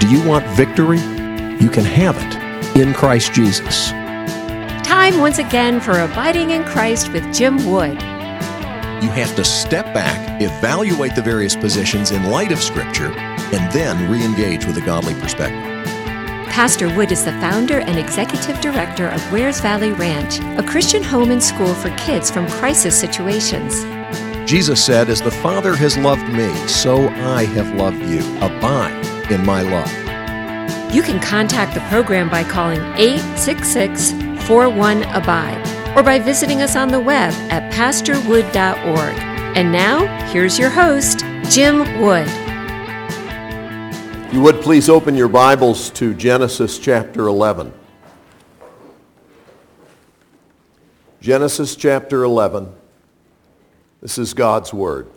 Do you want victory? You can have it in Christ Jesus. Time once again for Abiding in Christ with Jim Wood. You have to step back, evaluate the various positions in light of Scripture, and then re-engage with a godly perspective. Pastor Wood is the founder and executive director of Wares Valley Ranch, a Christian home and school for kids from crisis situations. Jesus said, "As the Father has loved me, so I have loved you. Abide in my love." You can contact the program by calling 866-41-ABIDE or by visiting us on the web at pastorwood.org. And now, here's your host, Jim Wood. If you would please open your Bibles to Genesis chapter 11. Genesis chapter 11. This is God's Word.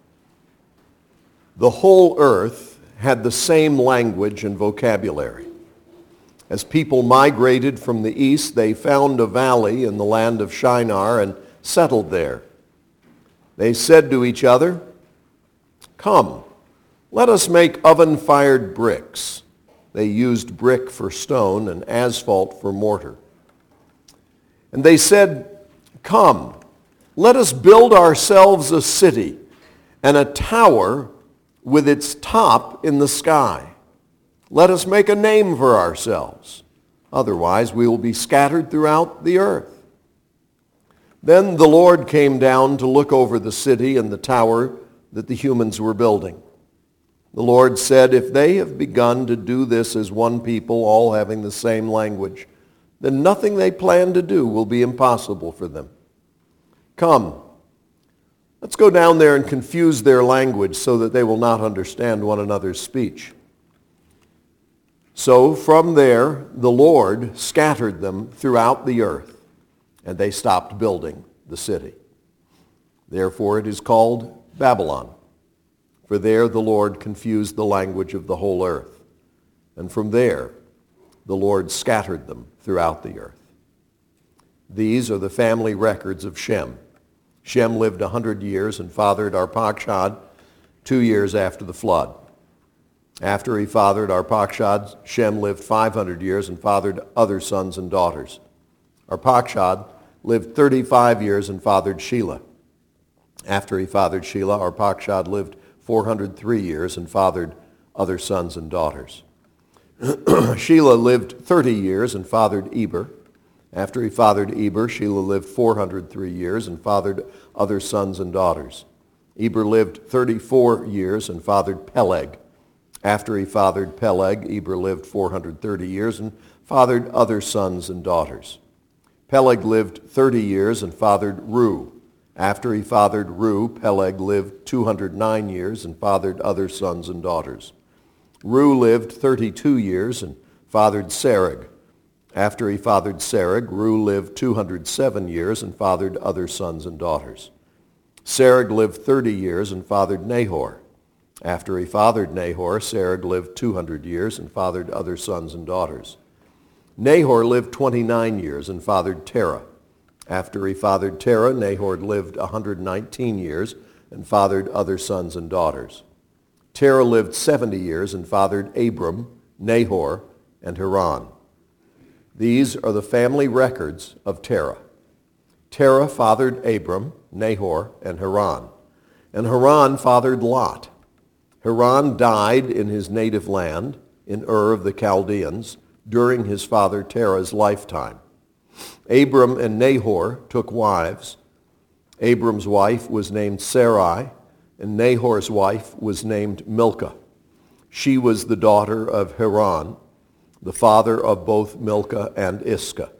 The whole earth had the same language and vocabulary. As people migrated from the east, they found a valley in the land of Shinar and settled there. They said to each other, "Come, let us make oven-fired bricks." They used brick for stone and asphalt for mortar. And they said, "Come, let us build ourselves a city and a tower with its top in the sky. Let us make a name for ourselves. Otherwise we will be scattered throughout the earth." Then the Lord came down to look over the city and the tower that the humans were building. The Lord said, "If they have begun to do this as one people, all having the same language, then nothing they plan to do will be impossible for them. Come, let's go down there and confuse their language so that they will not understand one another's speech." So from there, the Lord scattered them throughout the earth, and they stopped building the city. Therefore it is called Babylon, for there the Lord confused the language of the whole earth. And from there, the Lord scattered them throughout the earth. These are the family records of Shem. Shem lived 100 years and fathered Arpachshad 2 years after the flood. After he fathered Arpachshad, Shem lived 500 years and fathered other sons and daughters. Arpachshad lived 35 years and fathered Shelah. After he fathered Shelah, Arpachshad lived 403 years and fathered other sons and daughters. Shelah lived 30 years and fathered Eber. After he fathered Eber, Shelah lived 403 years and fathered other sons and daughters. Eber lived 34 years and fathered Peleg. After he fathered Peleg, Eber lived 430 years and fathered other sons and daughters. Peleg lived 30 years and fathered Reu. After he fathered Reu, Peleg lived 209 years and fathered other sons and daughters. Reu lived 32 years and fathered Serug. After he fathered Serug, Reu lived 207 years and fathered other sons and daughters. Serug lived 30 years and fathered Nahor. After he fathered Nahor, Serug lived 200 years and fathered other sons and daughters. Nahor lived 29 years and fathered Terah. After he fathered Terah, Nahor lived 119 years and fathered other sons and daughters. Terah lived 70 years and fathered Abram, Nahor, and Haran. These are the family records of Terah. Terah fathered Abram, Nahor, and Haran. And Haran fathered Lot. Haran died in his native land, in Ur of the Chaldeans, during his father Terah's lifetime. Abram and Nahor took wives. Abram's wife was named Sarai, and Nahor's wife was named Milcah. She was the daughter of Haran, the father of both Milcah and Iscah.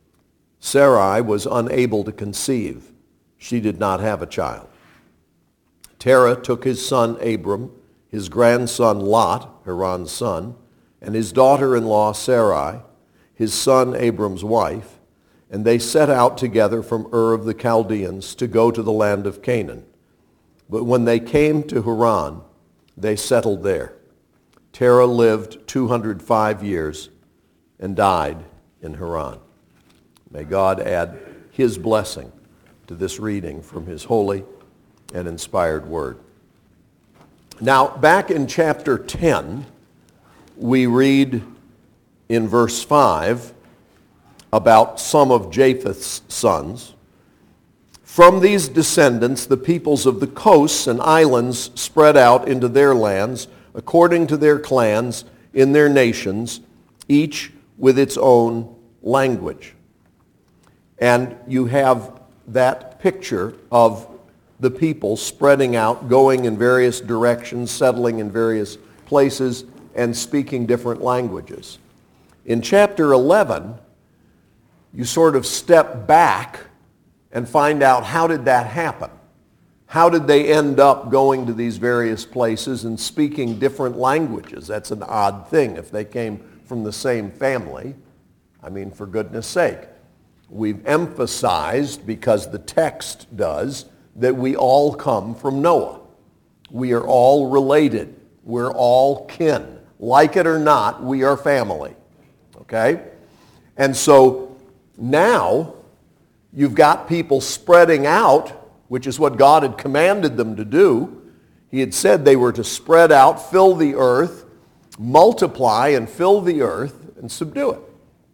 Sarai was unable to conceive. She did not have a child. Terah took his son Abram, his grandson Lot, Haran's son, and his daughter-in-law Sarai, his son Abram's wife, and they set out together from Ur of the Chaldeans to go to the land of Canaan. But when they came to Haran, they settled there. Terah lived 205 years and died in Haran. May God add his blessing to this reading from his holy and inspired word. Now, back in chapter 10, we read in verse 5 about some of Japheth's sons. From these descendants, the peoples of the coasts and islands spread out into their lands, according to their clans, in their nations, each with its own language. And you have that picture of the people spreading out, going in various directions, settling in various places, and speaking different languages. In chapter 11, you sort of step back and find out, how did that happen? How did they end up going to these various places and speaking different languages? That's an odd thing if they came from the same family. I mean, for goodness sake. We've emphasized, because the text does, that we all come from Noah. We are all related. We're all kin. Like it or not, we are family. Okay? And so now you've got people spreading out, which is what God had commanded them to do. He had said they were to spread out, fill the earth, multiply and fill the earth, and subdue it.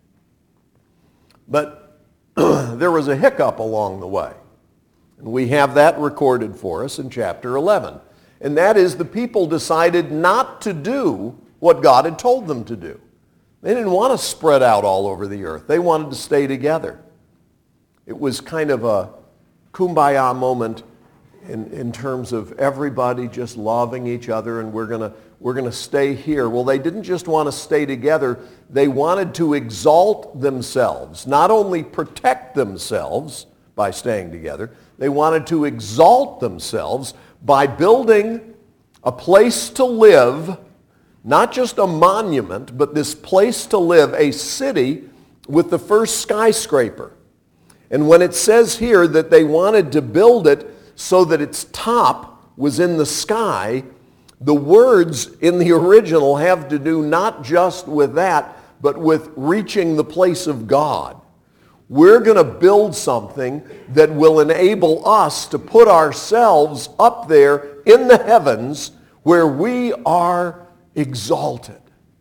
But there was a hiccup along the way. And we have that recorded for us in chapter 11. And that is, the people decided not to do what God had told them to do. They didn't want to spread out all over the earth. They wanted to stay together. It was kind of a kumbaya moment in terms of everybody just loving each other, and we're going to stay here. Well, they didn't just want to stay together. They wanted to exalt themselves, not only protect themselves by staying together. They wanted to exalt themselves by building a place to live, not just a monument, but this place to live, a city with the first skyscraper. And when it says here that they wanted to build it so that its top was in the sky, the words in the original have to do not just with that, but with reaching the place of God. We're going to build something that will enable us to put ourselves up there in the heavens where we are exalted.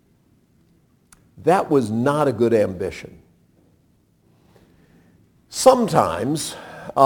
That was not a good ambition. Sometimes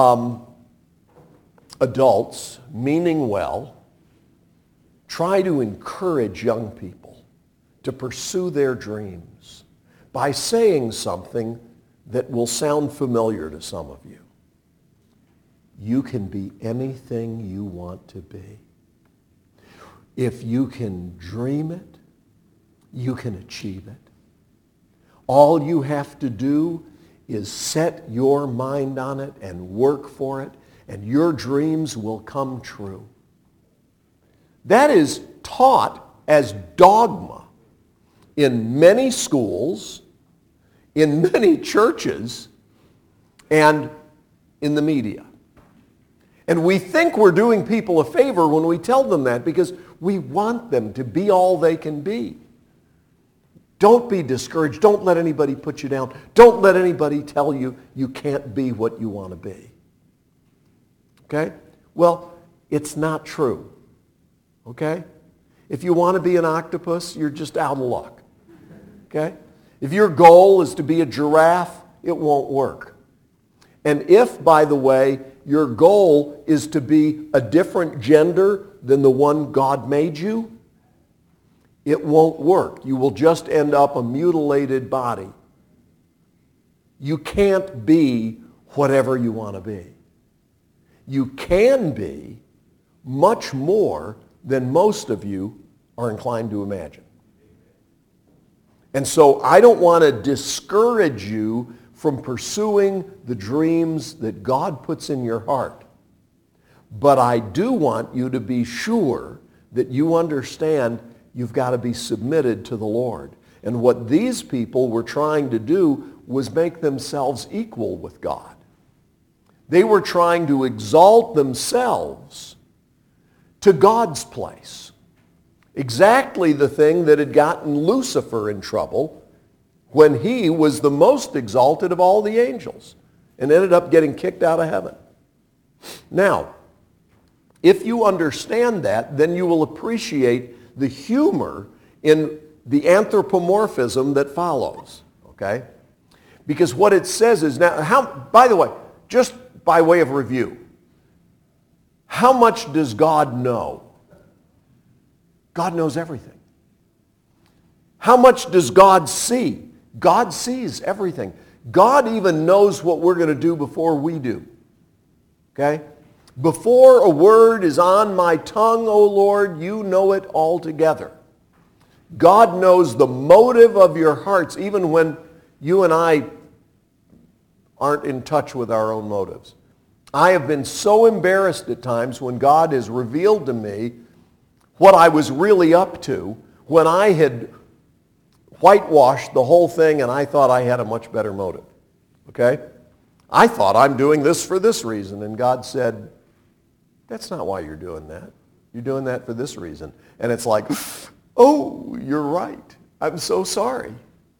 adults, meaning well, try to encourage young people to pursue their dreams by saying something that will sound familiar to some of you. You can be anything you want to be. If you can dream it, you can achieve it. All you have to do is set your mind on it and work for it, and your dreams will come true. That is taught as dogma in many schools, in many churches, and in the media. And we think we're doing people a favor when we tell them that, because we want them to be all they can be. Don't be discouraged. Don't let anybody put you down. Don't let anybody tell you you can't be what you want to be. Okay? Well, it's not true. Okay? If you want to be an octopus, you're just out of luck. Okay? If your goal is to be a giraffe, it won't work. And if, by the way, your goal is to be a different gender than the one God made you, it won't work. You will just end up a mutilated body. You can't be whatever you want to be. You can be much more than most of you are inclined to imagine. And so I don't want to discourage you from pursuing the dreams that God puts in your heart. But I do want you to be sure that you understand you've got to be submitted to the Lord. And what these people were trying to do was make themselves equal with God. They were trying to exalt themselves to God's place. Exactly the thing that had gotten Lucifer in trouble when he was the most exalted of all the angels and ended up getting kicked out of heaven. Now, if you understand that, then you will appreciate the humor in the anthropomorphism that follows, okay? Because what it says is now, by the way, just by way of review, how much does God know? God knows everything. How much does God see? God sees everything. God even knows what we're going to do before we do. Okay? Before a word is on my tongue, O Lord, you know it altogether. God knows the motive of your hearts, even when you and I aren't in touch with our own motives. I have been so embarrassed at times when God has revealed to me what I was really up to, when I had whitewashed the whole thing and I thought I had a much better motive. Okay? I thought I'm doing this for this reason, and God said, that's not why you're doing that. You're doing that for this reason. And it's like, oh, you're right. I'm so sorry.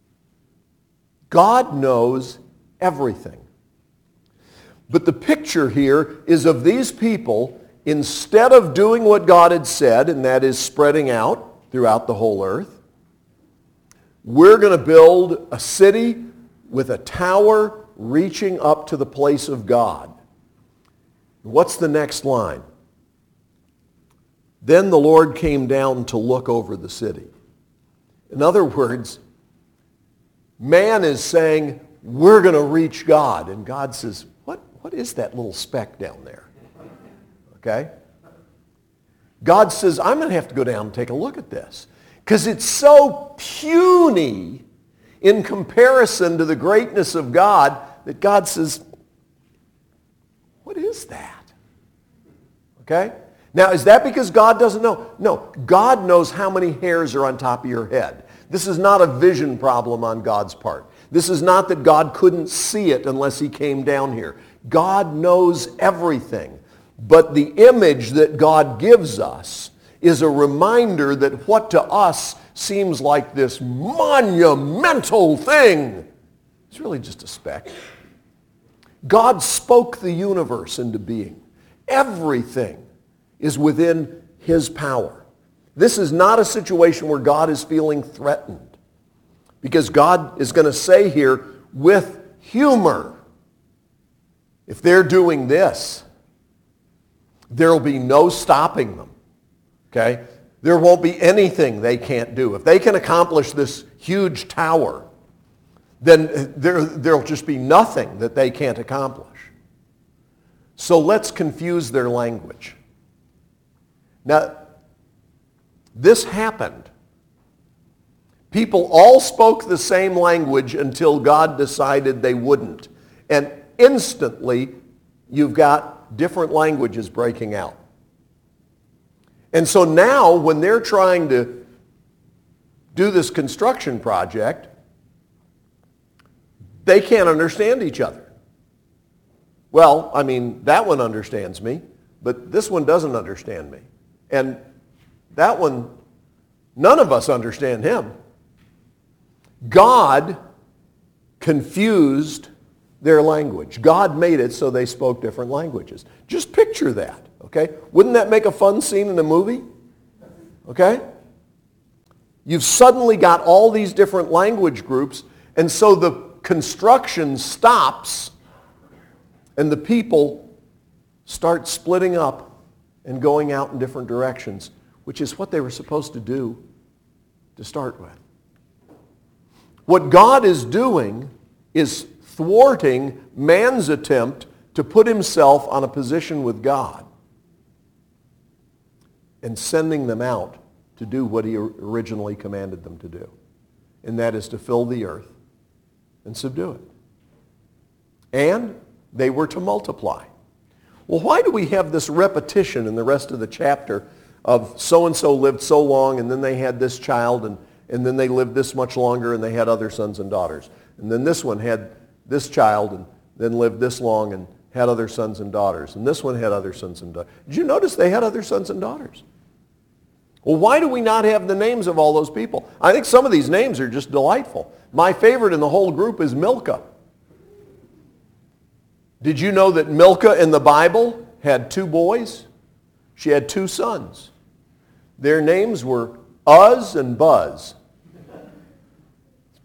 God knows everything. But the picture here is of these people, instead of doing what God had said, and that is spreading out throughout the whole earth, we're going to build a city with a tower reaching up to the place of God. What's the next line? Then the Lord came down to look over the city. In other words, man is saying, we're going to reach God. And God says, what is that little speck down there? Okay? God says, I'm going to have to go down and take a look at this. Because it's so puny in comparison to the greatness of God that God says, what is that? Okay? Now, is that because God doesn't know? No. God knows how many hairs are on top of your head. This is not a vision problem on God's part. This is not that God couldn't see it unless he came down here. God knows everything. But the image that God gives us is a reminder that what to us seems like this monumental thing is really just a speck. God spoke the universe into being. Everything is within his power. This is not a situation where God is feeling threatened, because God is going to say here with humor, if they're doing this, there will be no stopping them. Okay? There won't be anything they can't do. If they can accomplish this huge tower, then there'll just be nothing that they can't accomplish. So let's confuse their language. Now, this happened. People all spoke the same language until God decided they wouldn't. And instantly, you've got different languages breaking out. And so now, when they're trying to do this construction project, they can't understand each other. Well, I mean, that one understands me, but this one doesn't understand me. And that one, none of us understand him. God confused their language. God made it so they spoke different languages. Just picture that, okay? Wouldn't that make a fun scene in a movie? Okay? You've suddenly got all these different language groups, and so the construction stops, and the people start splitting up and going out in different directions, which is what they were supposed to do to start with. What God is doing is thwarting man's attempt to put himself on a position with God and sending them out to do what he originally commanded them to do. And that is to fill the earth and subdue it. And they were to multiply. Well, why do we have this repetition in the rest of the chapter of so-and-so lived so long, and then they had this child, and then they lived this much longer, and they had other sons and daughters. And then this one had this child, and then lived this long, and had other sons and daughters. And this one had other sons and daughters. Did you notice they had other sons and daughters? Well, why do we not have the names of all those people? I think some of these names are just delightful. My favorite in the whole group is Milcah. Did you know that Milcah in the Bible had 2 boys? She had 2 sons. Their names were Uz and Buzz.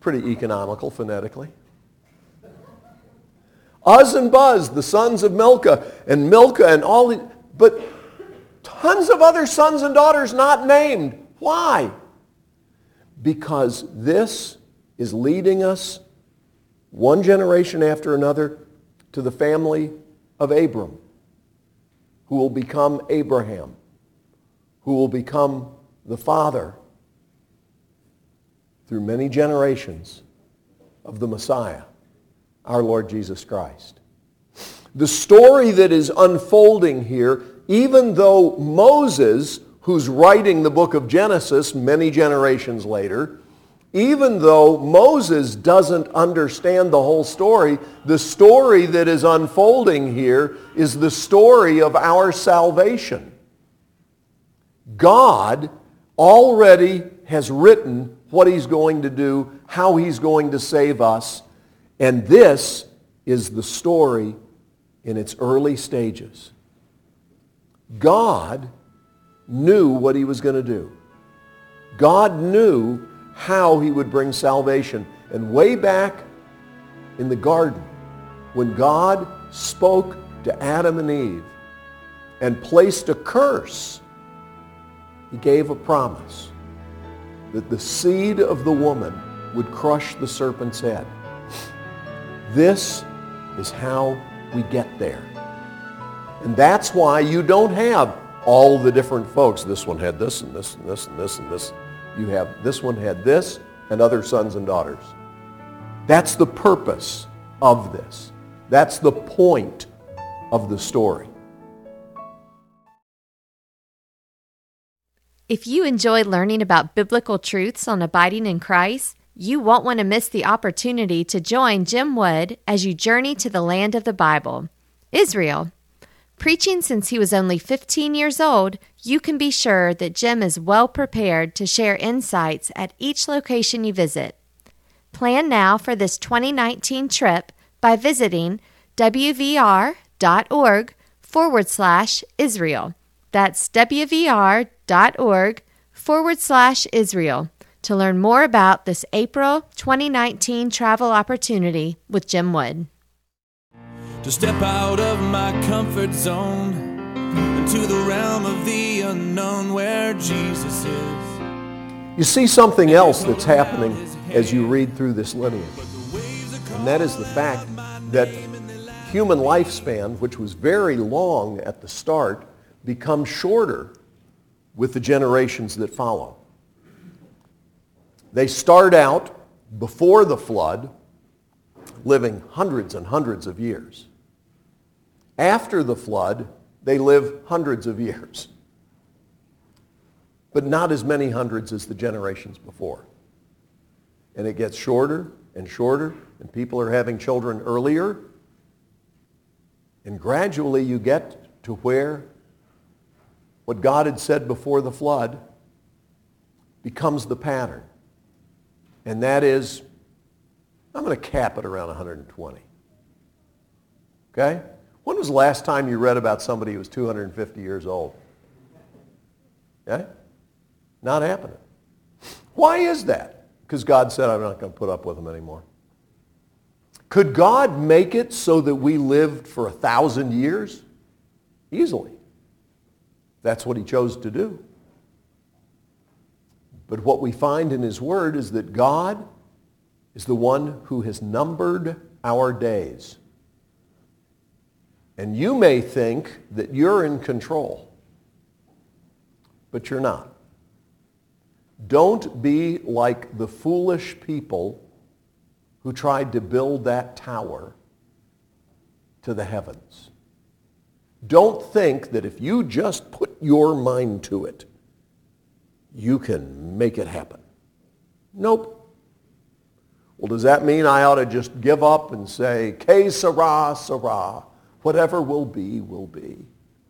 Pretty economical phonetically. Uz and Buz, the sons of Milcah and all the, but tons of other sons and daughters not named. Why? Because this is leading us one generation after another to the family of Abram, who will become Abraham, who will become the father through many generations of the Messiah, our Lord Jesus Christ. The story that is unfolding here, even though Moses, who's writing the book of Genesis many generations later, even though Moses doesn't understand the whole story, the story that is unfolding here is the story of our salvation. God already has written what he's going to do, how he's going to save us, and this is the story in its early stages. God knew what he was going to do. God knew how he would bring salvation. And way back in the garden, when God spoke to Adam and Eve and placed a curse, he gave a promise that the seed of the woman would crush the serpent's head. This is how we get there. And that's why you don't have all the different folks. This one had this and this and this and this and this. You have this one had this and other sons and daughters. That's the purpose of this. That's the point of the story. If you enjoy learning about biblical truths on abiding in Christ, you won't want to miss the opportunity to join Jim Wood as you journey to the land of the Bible, Israel. Preaching since he was only 15 years old, you can be sure that Jim is well prepared to share insights at each location you visit. Plan now for this 2019 trip by visiting wvr.org/Israel. That's wvr.org/Israel to learn more about this April 2019 travel opportunity with Jim Wood. To step out of my comfort zone into the realm of the unknown where Jesus is. You see something else that's happening as you read through this lineage, and that is the fact that human lifespan, which was very long at the start, becomes shorter with the generations that follow. They start out before the flood living hundreds and hundreds of years. After the flood, they live hundreds of years, but not as many hundreds as the generations before. And it gets shorter and shorter, and people are having children earlier, and gradually you get to where what God had said before the flood becomes the pattern. And that is, I'm going to cap it around 120. Okay? When was the last time you read about somebody who was 250 years old? Okay? Not happening. Why is that? Because God said, I'm not going to put up with them anymore. Could God make it so that we lived for 1,000 years? Easily. That's what he chose to do. But what we find in his word is that God is the one who has numbered our days. And you may think that you're in control, but you're not. Don't be like the foolish people who tried to build that tower to the heavens. Don't think that if you just put your mind to it, you can make it happen. Nope. Well, does that mean I ought to just give up and say, que sera, sera, whatever will be, will be?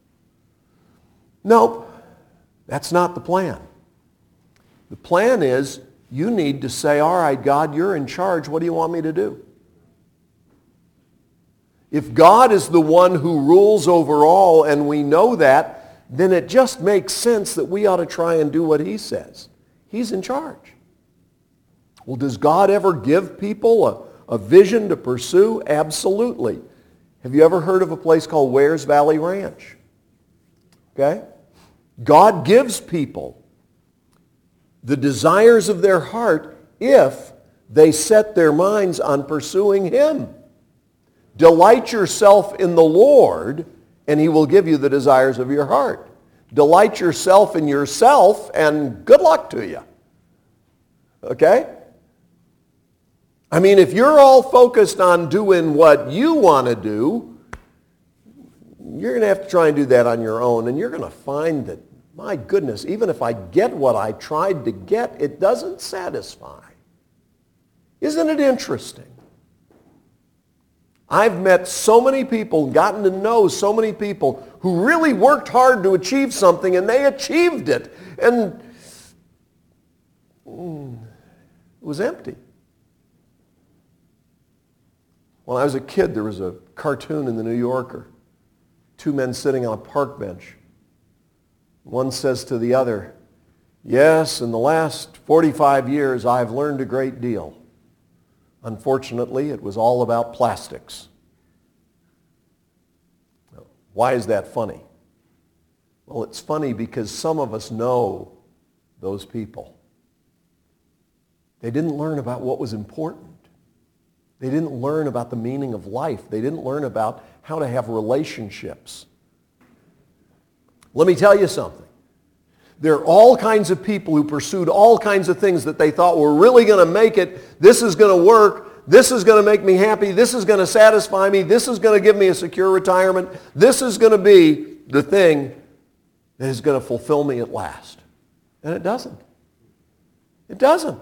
Nope. That's not the plan. The plan is you need to say, all right, God, you're in charge. What do you want me to do? If God is the one who rules over all, and we know that, then it just makes sense that we ought to try and do what he says. He's in charge. Well, does God ever give people a vision to pursue? Absolutely. Have you ever heard of a place called Wares Valley Ranch? Okay? God gives people the desires of their heart if they set their minds on pursuing Him. Delight yourself in the Lord, and He will give you the desires of your heart. Delight yourself in yourself, and good luck to you. Okay? I mean, if you're all focused on doing what you want to do, you're going to have to try and do that on your own, and you're going to find that, my goodness, even if I get what I tried to get, it doesn't satisfy. Isn't it interesting? I've met so many people, gotten to know so many people who really worked hard to achieve something, and they achieved it, and it was empty. When I was a kid, there was a cartoon in the New Yorker. Two men sitting on a park bench. One says to the other, "Yes, in the last 45 years, I've learned a great deal. Unfortunately, it was all about plastics." Why is that funny? Well, it's funny because some of us know those people. They didn't learn about what was important. They didn't learn about the meaning of life. They didn't learn about how to have relationships. Let me tell you something. There are all kinds of people who pursued all kinds of things that they thought were really going to make it. This is going to work. This is going to make me happy. This is going to satisfy me. This is going to give me a secure retirement. This is going to be the thing that is going to fulfill me at last. And it doesn't. It doesn't.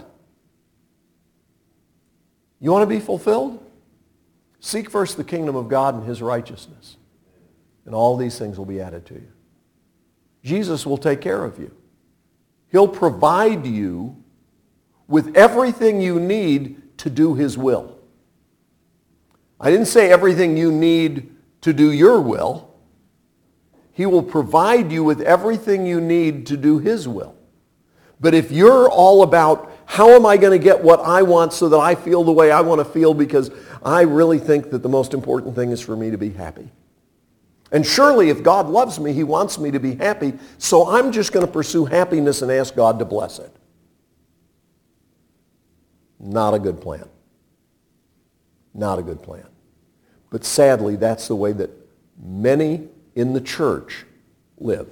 You want to be fulfilled? Seek first the kingdom of God and His righteousness, and all these things will be added to you. Jesus will take care of you. He'll provide you with everything you need to do His will. I didn't say everything you need to do your will. He will provide you with everything you need to do His will. But if you're all about, how am I going to get what I want so that I feel the way I want to feel because I really think that the most important thing is for me to be happy. And surely if God loves me, He wants me to be happy, so I'm just going to pursue happiness and ask God to bless it. Not a good plan. Not a good plan. But sadly, that's the way that many in the church live.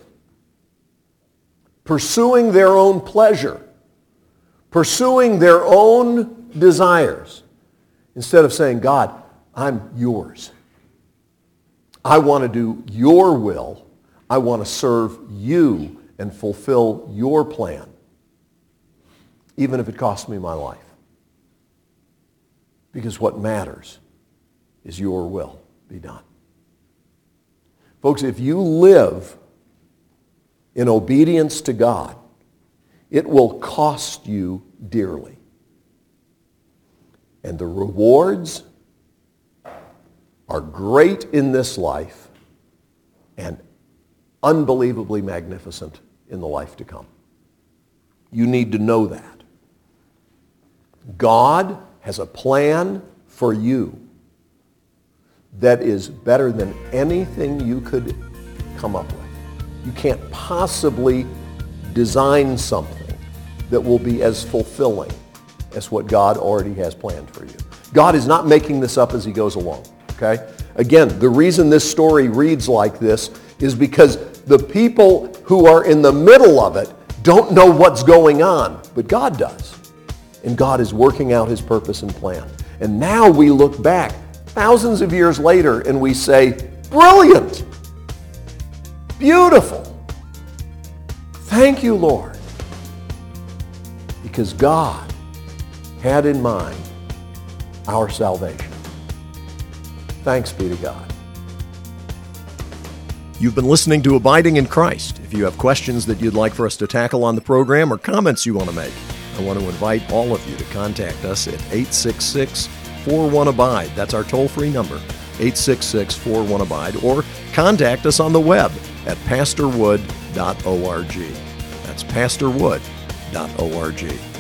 Pursuing their own pleasure. Pursuing their own desires. Instead of saying, God, I'm yours. I want to do your will. I want to serve you and fulfill your plan, even if it costs me my life. Because what matters is your will be done. Folks, if you live in obedience to God, it will cost you dearly. And the rewards are great in this life and unbelievably magnificent in the life to come. You need to know that. God has a plan for you that is better than anything you could come up with. You can't possibly design something that will be as fulfilling as what God already has planned for you. God is not making this up as He goes along, okay? Again, the reason this story reads like this is because the people who are in the middle of it don't know what's going on, but God does. And God is working out His purpose and plan. And now we look back thousands of years later and we say, brilliant, beautiful. Thank you, Lord. Because God had in mind our salvation. Thanks be to God. You've been listening to Abiding in Christ. If you have questions that you'd like for us to tackle on the program or comments you want to make, I want to invite all of you to contact us at 866-41-ABIDE. That's our toll-free number, 866-41-ABIDE, or contact us on the web at pastorwood.org. That's pastorwood.org.